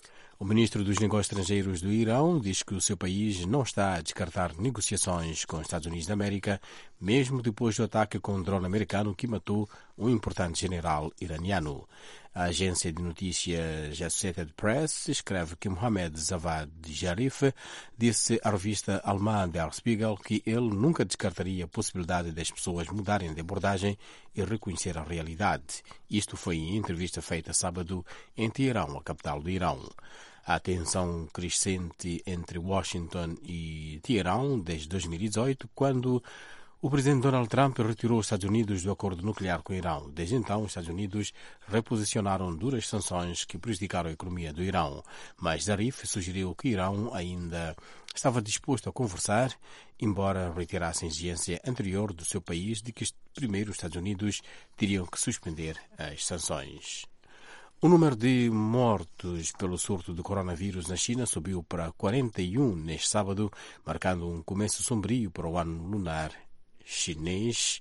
O ministro dos Negócios Estrangeiros do Irão diz que o seu país não está a descartar negociações com os Estados Unidos da América, mesmo depois do ataque com um drone americano que matou um importante general iraniano. A agência de notícias Associated Press escreve que Mohamed Javad Zarif disse à revista alemã Der Spiegel que ele nunca descartaria a possibilidade das pessoas mudarem de abordagem e reconhecer a realidade. Isto foi em entrevista feita sábado em Teherão, a capital do Irão. A tensão crescente entre Washington e Teherão desde dois mil e dezoito, quando o presidente Donald Trump retirou os Estados Unidos do acordo nuclear com o Irão. Desde então, os Estados Unidos reposicionaram duras sanções que prejudicaram a economia do Irão. Mas Zarif sugeriu que o Irão ainda estava disposto a conversar, embora retirasse a exigência anterior do seu país de que primeiro os Estados Unidos teriam que suspender as sanções. O número de mortos pelo surto do coronavírus na China subiu para quarenta e um neste sábado, marcando um começo sombrio para o ano lunar chinês,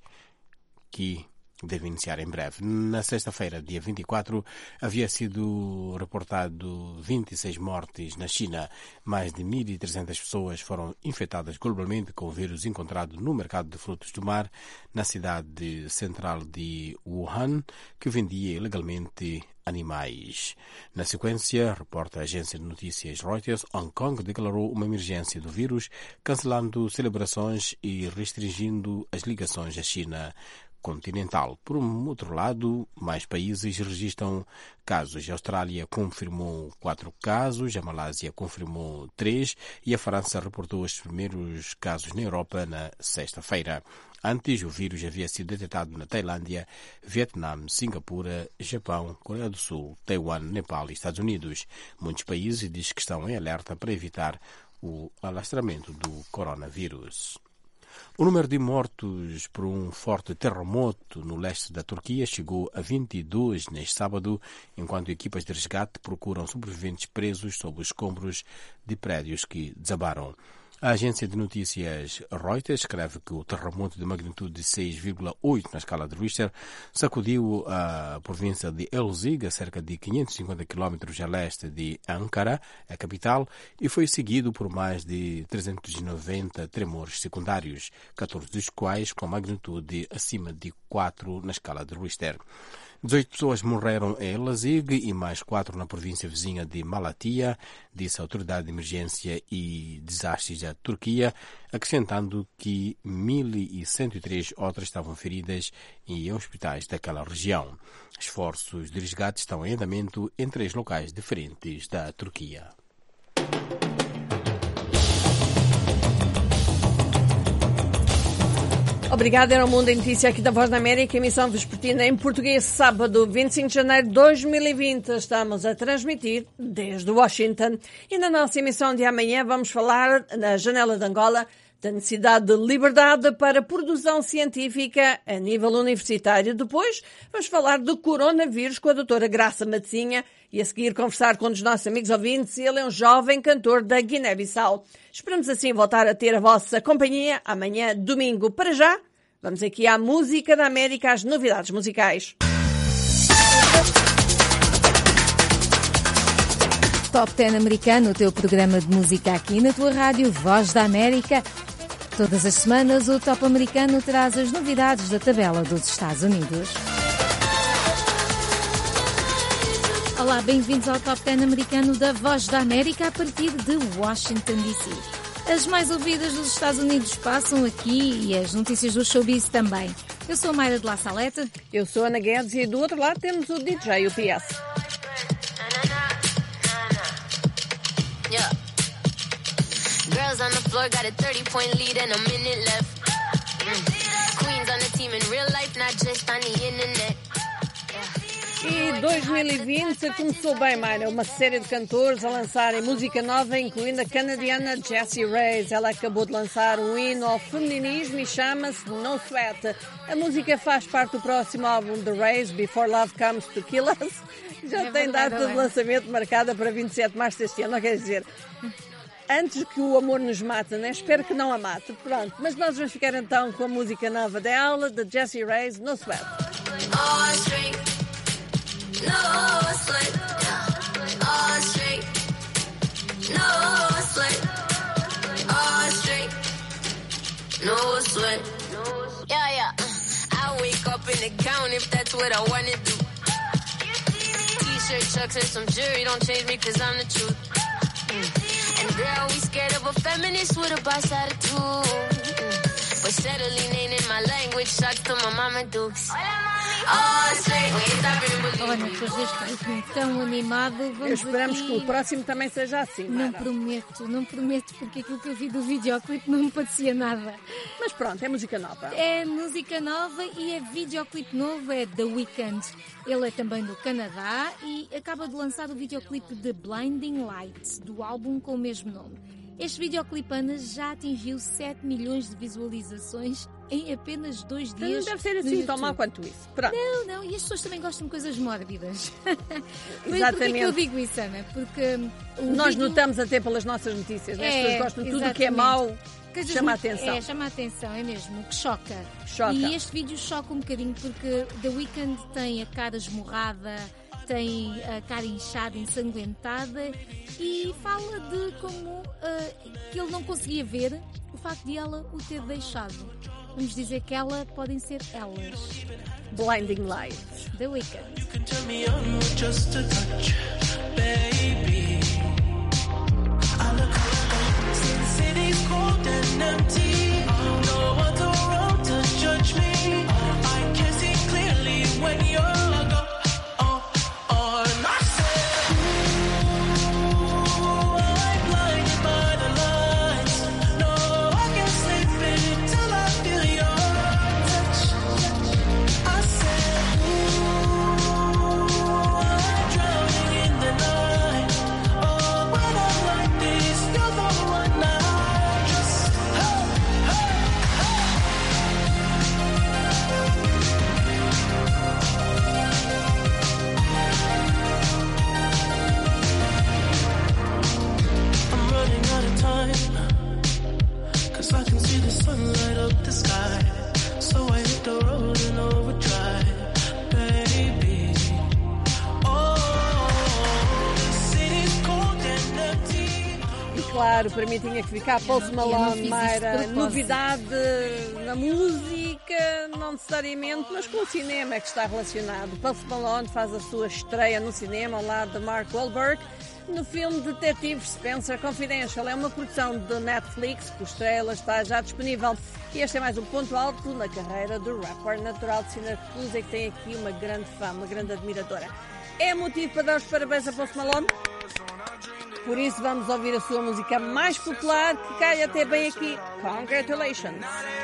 que deve iniciar em breve. Na sexta-feira, dia vinte e quatro, havia sido reportado vinte e seis mortes na China. Mais de mil e trezentas pessoas foram infectadas globalmente com o vírus encontrado no mercado de frutos do mar, na cidade central de Wuhan, que vendia ilegalmente animais. Na sequência, reporta a agência de notícias Reuters, Hong Kong declarou uma emergência do vírus, cancelando celebrações e restringindo as ligações à China continental. Por um outro lado, mais países registram casos. A Austrália confirmou quatro casos, a Malásia confirmou três e a França reportou os primeiros casos na Europa na sexta-feira. Antes, o vírus havia sido detectado na Tailândia, Vietnã, Singapura, Japão, Coreia do Sul, Taiwan, Nepal e Estados Unidos. Muitos países dizem que estão em alerta para evitar o alastramento do coronavírus. O número de mortos por um forte terremoto no leste da Turquia chegou a vinte e dois neste sábado, enquanto equipas de resgate procuram sobreviventes presos sob os escombros de prédios que desabaram. A agência de notícias Reuters escreve que o terremoto de magnitude de seis vírgula oito na escala de Richter sacudiu a província de Elzig, a cerca de quinhentos e cinquenta quilómetros a leste de Ankara, a capital, e foi seguido por mais de trezentos e noventa tremores secundários, catorze dos quais com magnitude acima de quatro na escala de Richter. dezoito pessoas morreram em Elazig e mais quatro na província vizinha de Malatya, disse a Autoridade de Emergência e Desastres da Turquia, acrescentando que mil e cento e três outras estavam feridas em hospitais daquela região. Esforços de resgate estão em andamento em três locais diferentes da Turquia. Obrigada, era o Mundo em Notícia aqui da Voz da América, emissão vespertina em português, sábado, vinte e cinco de janeiro de dois mil e vinte. Estamos a transmitir desde Washington. E na nossa emissão de amanhã vamos falar, na Janela de Angola, da necessidade de liberdade para produção científica a nível universitário. Depois vamos falar do coronavírus com a doutora Graça Matezinha e a seguir conversar com um dos nossos amigos ouvintes. Ele é um jovem cantor da Guiné-Bissau. Esperamos assim voltar a ter a vossa companhia amanhã, domingo. Para já, vamos aqui à música da América, às novidades musicais. Top dez americano, o teu programa de música aqui na tua rádio Voz da América. Todas as semanas o Top americano traz as novidades da tabela dos Estados Unidos. Olá, bem-vindos ao Top dez americano da Voz da América a partir de Washington, D C. As mais ouvidas dos Estados Unidos passam aqui e as notícias do showbiz também. Eu sou a Mayra de La Salete. Eu sou a Ana Guedes e do outro lado temos o D J, o P S. Yeah. Girls on the floor got a thirty point lead and a minute left. Mm. Queens on the team in real life, not just on the internet. E dois mil e vinte começou bem, Mayra. Uma série de cantores a lançarem música nova, incluindo a canadiana Jessie Reyes. Ela acabou de lançar um hino ao feminismo e chama-se No Sweat. A música faz parte do próximo álbum de Reyes, Before Love Comes to Kill Us. Já é tem verdade, data de lançamento marcada para vinte e sete de março deste ano, não quer dizer... Antes que o amor nos mate, né? Espero que não a mate. Pronto, mas nós vamos ficar então com a música nova dela, de Jessie Reyes, No Sweat. All straight, no sweat. All straight, no sweat. All straight, no sweat. Yeah, yeah. I wake up in the gown if that's what I wanna do. T-shirt, chucks, and some jewelry don't change me cause I'm the truth. And girl, we scared of a feminist with a boss attitude. Mm. But settling ain't in my language, shots to my mama dukes. Oh, straight, we ain't Olha, depois deste ritmo tão animado, vamos Esperamos aqui... que o próximo também seja assim. Não Mara. prometo, não prometo, porque aquilo que eu vi do videoclipe não me parecia nada. Mas pronto, é música nova. É música nova e é videoclipe novo, é The Weeknd. Ele é também do Canadá e acaba de lançar o videoclipe de Blinding Lights, do álbum com o mesmo nome. Este videoclipe, Ana, já atingiu sete milhões de visualizações em apenas dois dias. Não deve ser assim tão mal quanto isso. Pronto. Não, não, e as pessoas também gostam de coisas mórbidas. Exatamente. Porquê que eu digo isso, Ana? Porque nós vídeo... notamos até pelas nossas notícias, né? As é, pessoas gostam de tudo o que é exatamente. mau. Coisas Chama a muito, atenção. É, chama a atenção, é mesmo, o que choca. Choca. E este vídeo choca um bocadinho porque The Weeknd tem a cara esmurrada, tem a cara inchada, ensanguentada e fala de como uh, que ele não conseguia ver o facto de ela o ter deixado. Vamos dizer que ela podem ser elas. Blinding Lights. The Weeknd. You can turn me on with just a touch, baby. I look around, since city's cold and empty, no one's around to judge me. I can see clearly when you're gone. claro, para mim tinha que ficar Post Malone, Mayra. Novidade na música, não necessariamente, mas com o cinema que está relacionado. Post Malone faz a sua estreia no cinema ao lado de Mark Wahlberg no filme Detetive Spencer Confidential. É uma produção de Netflix, que o estrela está já disponível. E este é mais um ponto alto na carreira do rapper natural de Syracuse, que tem aqui uma grande fã, uma grande admiradora. É motivo para dar os parabéns a Post Malone. Por isso vamos ouvir a sua música mais popular, que cai até bem aqui. Congratulations.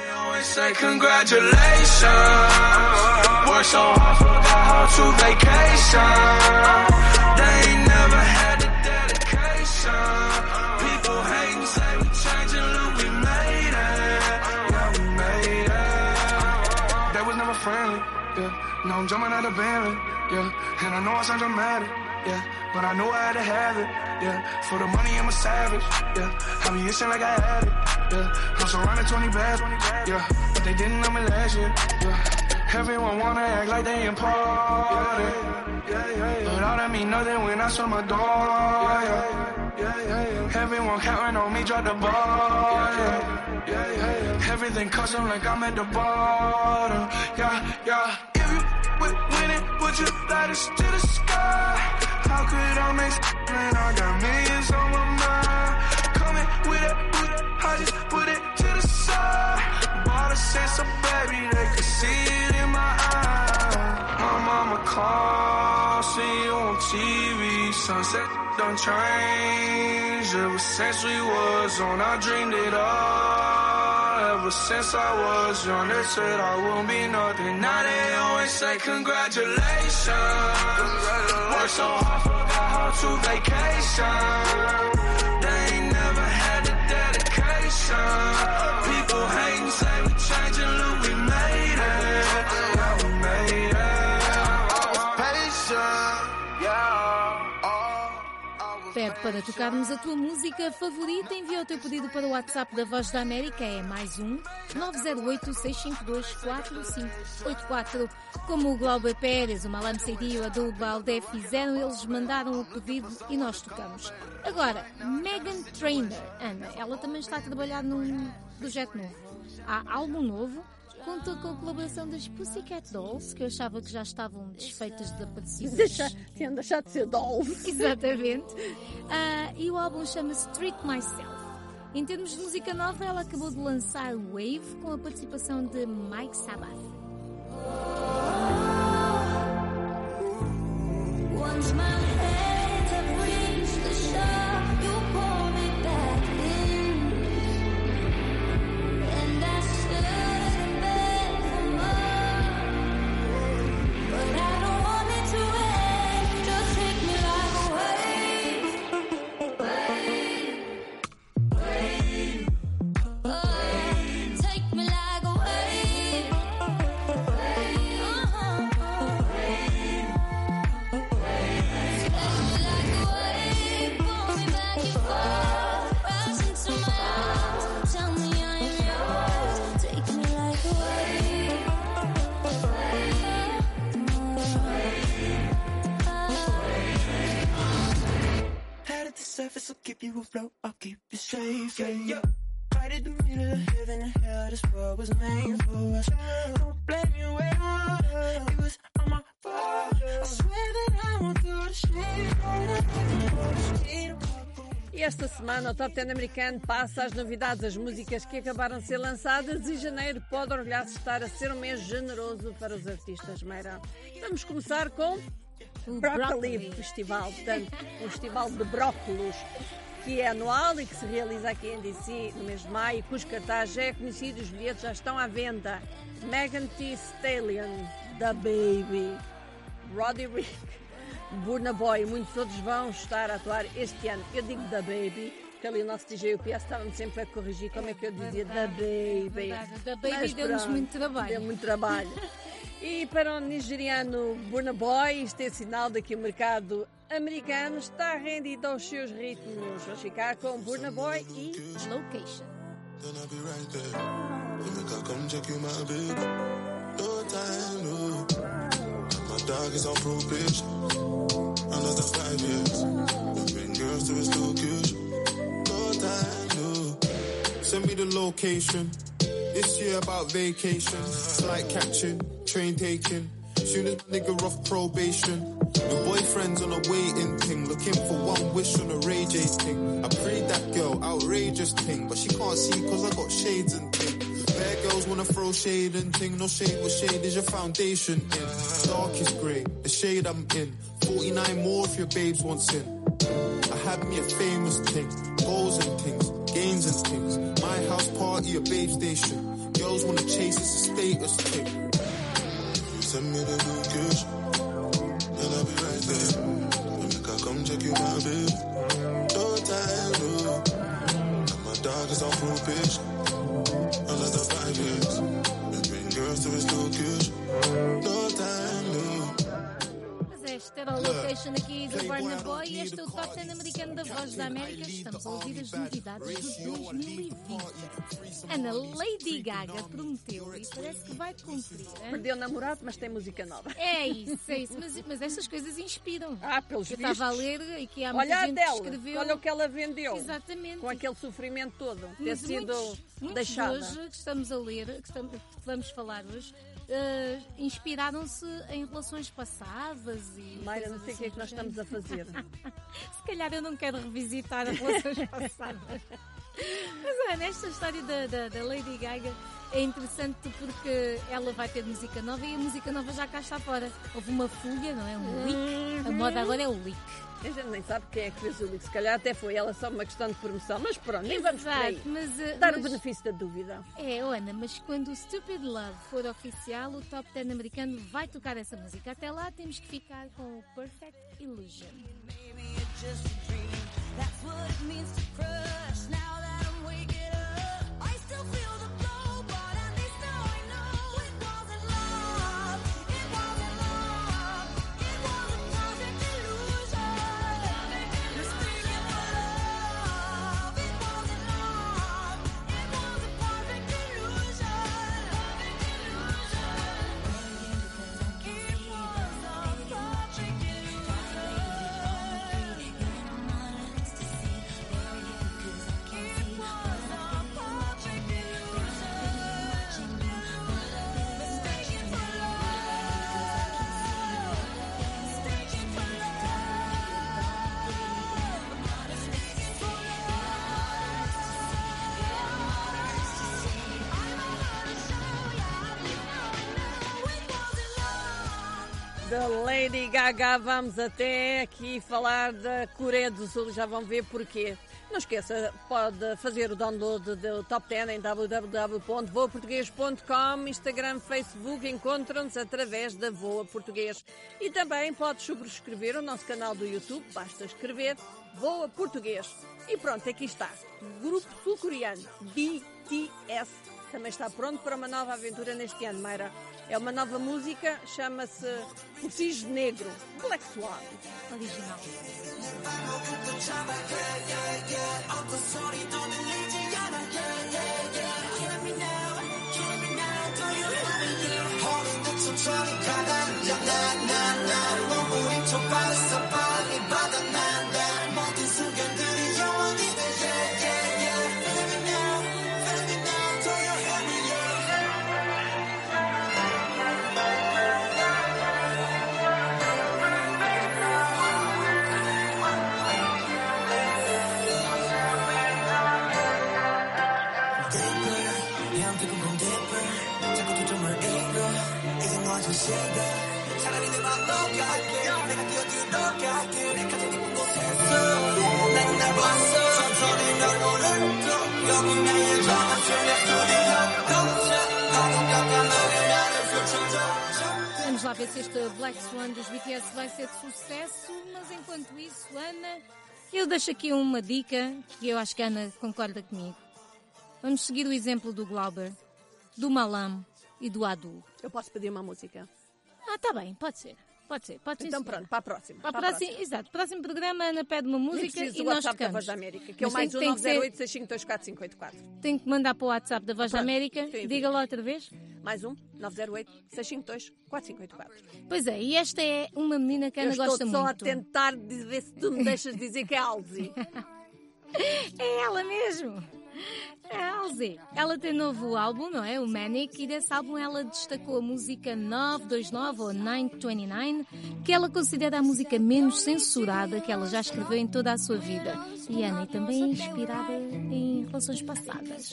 No, I'm jumping out of Bentley, yeah. And I know I sound dramatic, yeah. But I know I had to have it, yeah. For the money, I'm a savage, yeah. I be itching like I had it, yeah. I'm surrounded twenty bad, yeah. But they didn't know me last year, yeah. Everyone wanna act like they important, yeah, yeah, yeah. But all that mean nothing when I shut my door, yeah, yeah, yeah, yeah. Everyone counting on me, drop the ball, yeah, yeah, yeah, yeah. Everything custom like I'm at the bottom, yeah, yeah. With winning, would you light us to the sky? How could I make when I got millions on my mind? Coming with it, with it, I just put it to the side. Bought a sense of baby, they could see it in my eyes. My mama called, see you on T V. Sunset done changed. Ever since we was on, I dreamed it all. Ever since I was young, they said I won't be nothing. Now they always say congratulations. Congratulations. Worked so hard, forgot how to vacation. They ain't never had the dedication. People hating, say we changing, look, we made it. Yeah, we made it. I was patient, yeah. Pede para tocarmos a tua música favorita. Envia o teu pedido para o WhatsApp da Voz da América. É mais um nove zero oito, seis cinco dois, quatro cinco oito quatro. Como o Glauber Pérez, o Malam Seydi e o Abdul Baldé fizeram, eles mandaram o pedido e nós tocamos. Agora, Meghan Trainor, Ana, ela também está a trabalhar num projeto novo. Há álbum novo. Conta com a colaboração das Pussycat Dolls, que eu achava que já estavam desfeitas de aparecidas. Deixa, tinham deixado de ser dolls. Exatamente. Uh, e o álbum chama-se Treat Myself. Em termos de música nova, ela acabou de lançar Wave com a participação de Mike Sabbath. Once my hands have reached the shore, you pull me back in, and I stood and begged for more, but I don't want it to end. Just take me like a wave, wave, wave, oh, take me like a wave, wave, uh-huh, wave. Surface will keep you afloat, I'll keep you safe, yeah, yeah. Right in the middle of heaven and hell, this world was made for us. Don't blame you at all, it was all my fault. I swear that I won't do the shit. E esta semana o Top dez americano passa as novidades, as músicas que acabaram de ser lançadas, e janeiro pode orgulhar-se de estar a ser um mês generoso para os artistas, Meira. Vamos começar com o Broccoli Festival, portanto, um festival de brócolos que é anual e que se realiza aqui em D C no mês de maio, cujo cartaz já é conhecido e os bilhetes já estão à venda. Megan Thee Stallion, Da Baby, Roddy Ricch, Burna Boy, muitos outros vão estar a atuar este ano. Eu digo Da Baby, porque ali o nosso D J U P S estava-me sempre a corrigir como é que eu dizia Da Baby. Da Baby deu-nos muito trabalho. Deu muito trabalho. E para o nigeriano Burna Boy, isto é sinal de que o mercado americano está rendido aos seus ritmos. Vamos ficar com Burna Boy e Location. Another five years. Bring girls to his location. No time. Send me the location. This year about vacation. Flight catching, train taking. Soon as nigga off probation. Your boyfriend's on a waiting thing. Looking for one wish on a Ray J thing. I prayed that girl, outrageous thing. But she can't see cause I got shades and thing. Bad girls wanna throw shade and ting. No shade, what shade is your foundation in? Darkest grey, the shade I'm in. forty-nine more if your babes want sin. I had me a famous thing. Goals and things, gains and things. My house party, a babe station. Girls wanna chase, it's a status thing. Send me the location, and I'll be right there. Make I come check you, my babe. No time, no. And my dog is on probation. Another five years. We bring girls to his location. No time, no. Este era o location aqui do Burna Boy e este é o Top dez americano da Voz da América. Estamos a ouvir as novidades de dois mil e vinte. Ana, Lady Gaga prometeu e parece que vai cumprir. Hein? Perdeu o namorado, mas tem música nova. É isso, é isso. Mas, mas estas coisas inspiram. Ah, pelos Eu vistos. estava a ler e que há muita Olha a gente dela, que escreveu. olha o que ela vendeu. Exatamente. Com aquele sofrimento todo. Ter Mas sido muitos, muitos deixada. hoje que estamos a ler, que, estamos, que vamos falar hoje, uh, inspiraram-se em relações passadas e... Mayra, não sei o que é que nós estamos a fazer. Se calhar eu não quero revisitar as relações passadas. Mas olha, esta história da, da, da Lady Gaga é interessante porque ela vai ter música nova e a música nova já cá está fora. Houve uma fuga, não é? Um leak. A moda agora é o leak. A gente nem sabe quem é que fez o leak. Se calhar até foi ela só uma questão de promoção. Mas pronto, nem vamos por aí. Mas, uh, dar mas... o benefício da dúvida. É, Ana, mas quando o Stupid Love for oficial, o Top dez americano vai tocar essa música. Até lá temos que ficar com o Perfect Illusion. Da Lady Gaga, vamos até aqui falar da Coreia do Sul, já vão ver porquê. Não esqueça, pode fazer o download do Top dez em w w w ponto voa português ponto com, Instagram, Facebook, encontram-nos através da Voa Português. E também pode subscrever o nosso canal do YouTube, basta escrever Voa Português. E pronto, aqui está. O grupo sul-coreano B T S também está pronto para uma nova aventura neste ano, Mayra. É uma nova música, chama-se O Cisne Negro, Black Swan. Original. Vamos lá ver se este Black Swan dos B T S vai ser de sucesso, mas enquanto isso, Ana, eu deixo aqui uma dica que eu acho que a Ana concorda comigo. Vamos seguir o exemplo do Glauber, do Malam e do Adu. Eu posso pedir uma música? Ah, tá bem, pode ser. Pode ser, pode ser. Então pronto, para a próxima. Para a próxima, próxima. Exato, próximo programa a Ana pede uma música e nós WhatsApp tocamos. da Voz da América, que é o mais um nove zero oito, seis cinco dois quatro cinco oito quatro. Tem que mandar para o WhatsApp da Voz Pronto, da América. Diga lá outra vez. Mais um, nove zero oito, seis cinco dois quatro cinco oito quatro. Pois é, e esta é uma menina que a Ana Eu gosta estou só muito. a tentar ver se tu me deixas dizer que é Alzi. É ela mesmo. Elsie, ela tem novo álbum, não é? O Manic, e desse álbum ela destacou a música nove dois nove ou nove dois nove, que ela considera a música menos censurada que ela já escreveu em toda a sua vida. E Ana também é inspirada em relações passadas.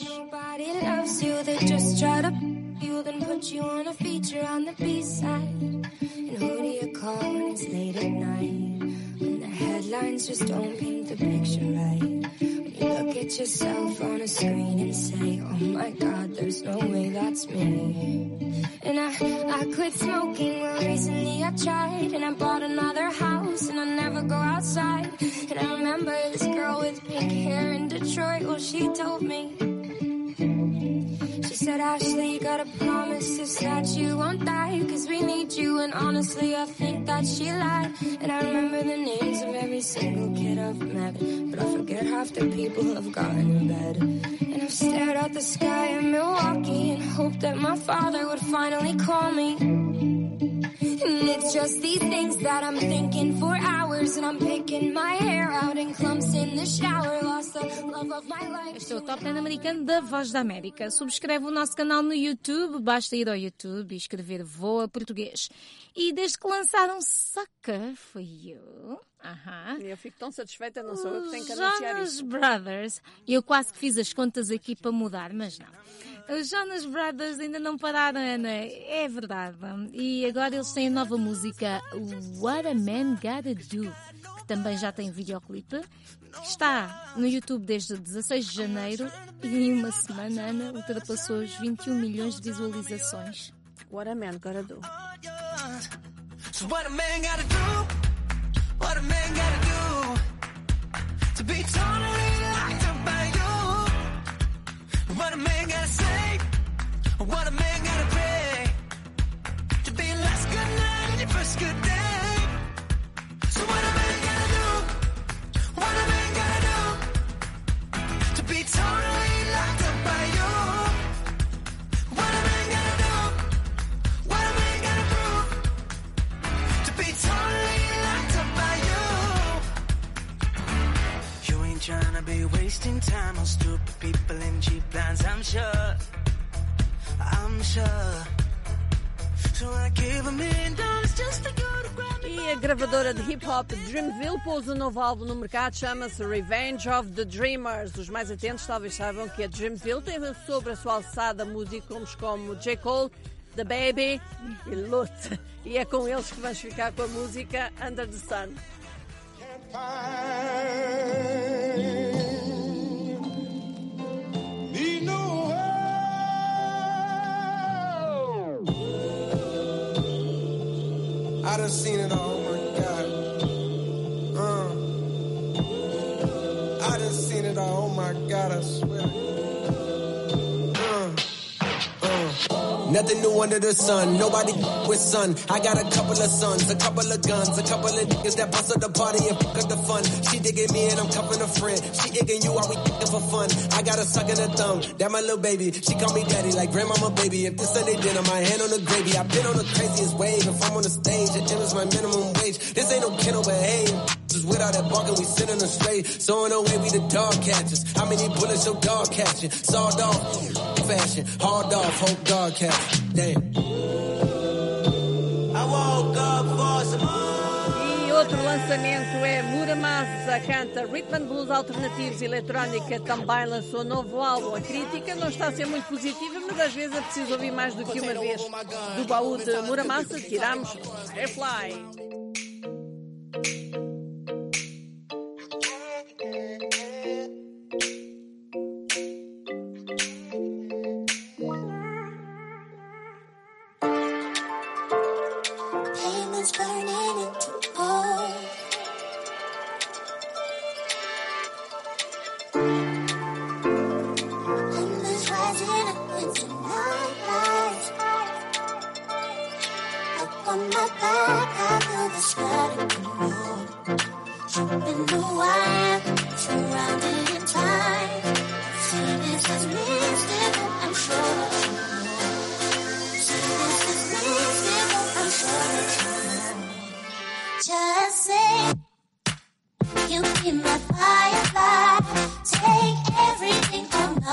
Headlines just don't paint the picture right. When you look at yourself on a screen and say, oh my God, there's no way that's me. And I, I quit smoking, well recently I tried. And I bought another house and I never go outside. And I remember this girl with pink hair in Detroit, well she told me, she said, Ashley, you gotta promise us that you won't die, cause we need you. And honestly, I think that she lied. And I remember the names of every single kid I've met, but I forget half the people I've gotten in bed. And I've stared at the sky in Milwaukee and hoped that my father would finally call me. And it's just these things that I'm thinking for hours. And I'm picking my hair out in clumps in the shower. Lost the love of my life. Este é o Top dez americano da Voz da América. Subscreve o nosso canal no YouTube. Basta ir ao YouTube e escrever Voa Português. E desde que lançaram Sucker for You... Aham. Eu fico tão satisfeita, não sou eu que tenho que anunciar Jonas isso. Brothers. Eu quase que fiz as contas aqui para mudar, mas não. Os Jonas Brothers ainda não pararam, Ana. É verdade. E agora eles têm a nova música What a Man Gotta Do, que também já tem videoclipe. Está no YouTube desde dezasseis de janeiro e em uma semana, Ana, ultrapassou os vinte e um milhões de visualizações. What a Man Gotta Do. So what a man gotta do? What a man gotta do to be totally locked up by you? What a man gotta say? What a man gotta pray to be last good night and your first good day? So what a man gotta do? What a man gotta do to be totally locked up by you? What a man gotta do? What a man gotta prove to be totally locked up by you? You ain't tryna be wasting time on stupid people and cheap plans, I'm sure. I'm sure. So I gave a million dollars just to go to grab me. E a gravadora de hip-hop Dreamville pôs um novo álbum no mercado, chama-se Revenge of the Dreamers. Os mais atentos talvez saibam que a Dreamville tem sobre a sua alçada músicos como J. Cole, The Baby e Lute. E é com eles que vamos ficar com a música Under the Sun. I done seen it all, oh my God. Uh. I done seen it all, oh my God, I swear. Uh. Uh. Nothing new under the sun, nobody with sun. I got a couple of sons, a couple of guns, a couple of niggas that bust up the party and fuck up the fun. She digging me and I'm cuffing a friend. She igging you while we f***ing for fun. I got a suck in the thumb, that my little baby. She call me daddy like grandmama baby. If this Sunday dinner, my hand on the gravy. I've been on the craziest wave. If I'm on the stage, it is my minimum wage. This ain't no kennel, but hey, with all that barking, we sending them straight. So in a way, we the dog catchers. How many bullets your dog catching? Sawed off, fashion, hard off, hope dog catch. Damn. I woke up for some more. E outro lançamento é Muramasa, canta Rhythm and Blues alternativos e eletrónica, também lançou novo álbum. A crítica não está a ser muito positiva, mas às vezes é preciso ouvir mais do que uma vez. Do baú de Muramasa tiramos Airfly. Just say you be my firefly, take everything from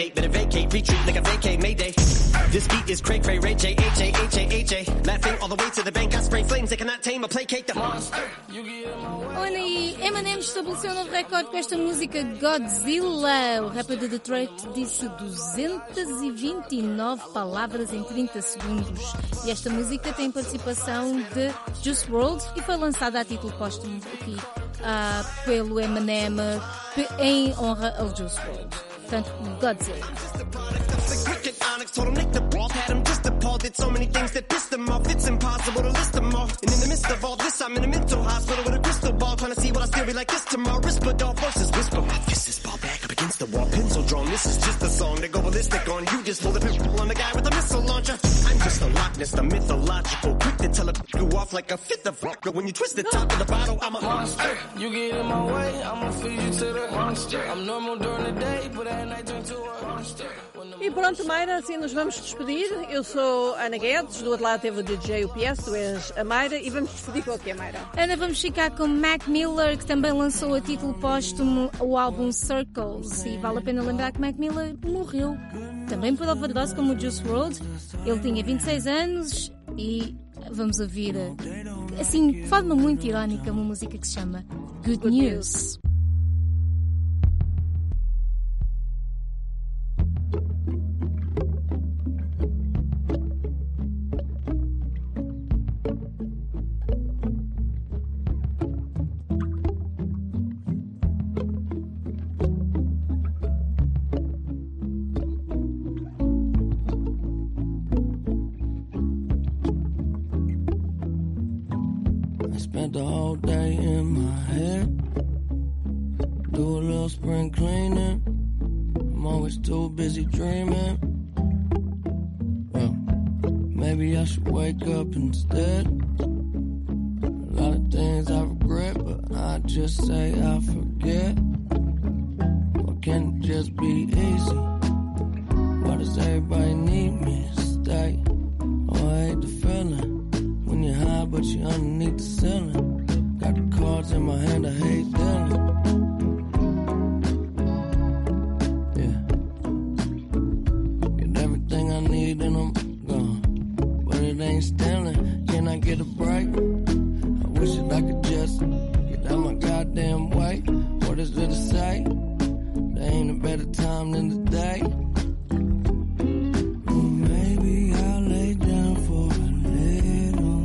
date, better vacate, retreat like a vacate, mayday. This beat is cray cray, Ray J, H A, H A, H A. Laughing all the way to the bank, I spray flames, they cannot tame or placate the monster. Olha aí, Eminem estabeleceu um novo recorde com esta música Godzilla. O rapper de Detroit disse duzentas e vinte e nove palavras em trinta segundos. E esta música tem participação de Juice world e foi lançada a título póstumo aqui uh, pelo Eminem em honra ao Juice world. Portanto, Godzilla. Told him Nick the ball, had him just appalled. Did so many things that pissed him off. It's impossible to list them all. And in the midst of all this, I'm in a mental hospital with a crystal ball, trying to see what I still be like this tomorrow. Rispadol versus whisper. My fist is ball back up against the wall, pencil drawn. This is just a song to go ballistic on. You just pull the pimple on the guy with the missile launcher. I'm just a Loch Ness, the mythological, quick to tell a you off like a fifth of rock. But when you twist the top of the bottle, I'm a monster. You get in my way, I'ma feed you to the monster. I'm normal during the day, but at night turn to a monster. E pronto, Mayra, assim nos vamos despedir. Eu sou Ana Guedes, do outro lado teve o D J U P S, tu és a Mayra, e vamos despedir com o que, Mayra? Ana, vamos ficar com Mac Miller, que também lançou a título póstumo o álbum Circles, e vale a pena lembrar que Mac Miller morreu, também por overdose como o Juice world. Ele tinha vinte e seis anos e vamos ouvir, assim, de forma muito irónica, uma música que se chama Good, Good News. News. Spent the whole day in my head. Do a little spring cleaning. I'm always too busy dreaming. Well, maybe I should wake up instead. A lot of things I regret, but I just say I forget. Or can it just be easy? Why does everybody need me to stay? Oh, I hate the feeling when you're high but you're underneath the ceiling. Got the cards in my hand, I hate dealing. Yeah, get everything I need and I'm gone, but it ain't stealing. Can I get a break? I wish that I could just get out my goddamn way. What is there to say? There ain't a better time than today. Maybe I'll lay down for a little,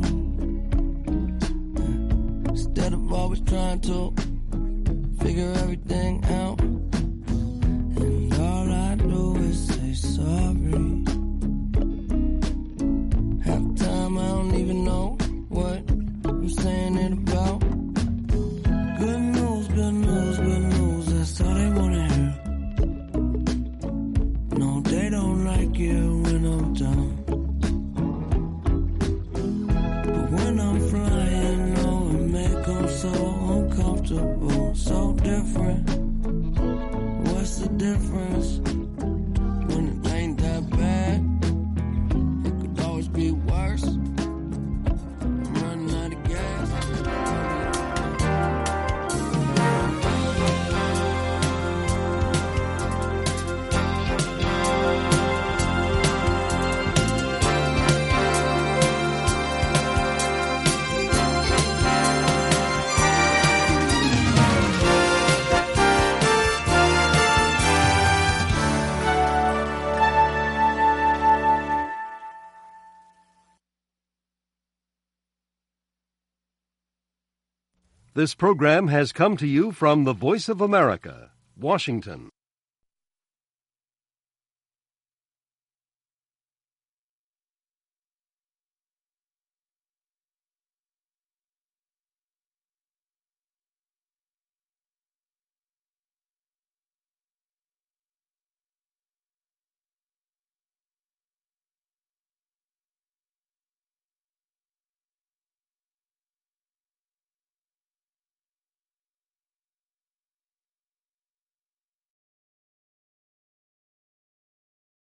instead of always trying to figure everything out. And all I do is say sorry. Half the time I don't even know what I'm saying it about. Good news, good news, good news, that's all they wanna hear. No, they don't like it when I'm done. But when I'm flying low, it make them so uncomfortable, so different. What's the difference? When it ain't that bad, it could always be worse. I'm running out of gas. This program has come to you from the Voice of America, Washington.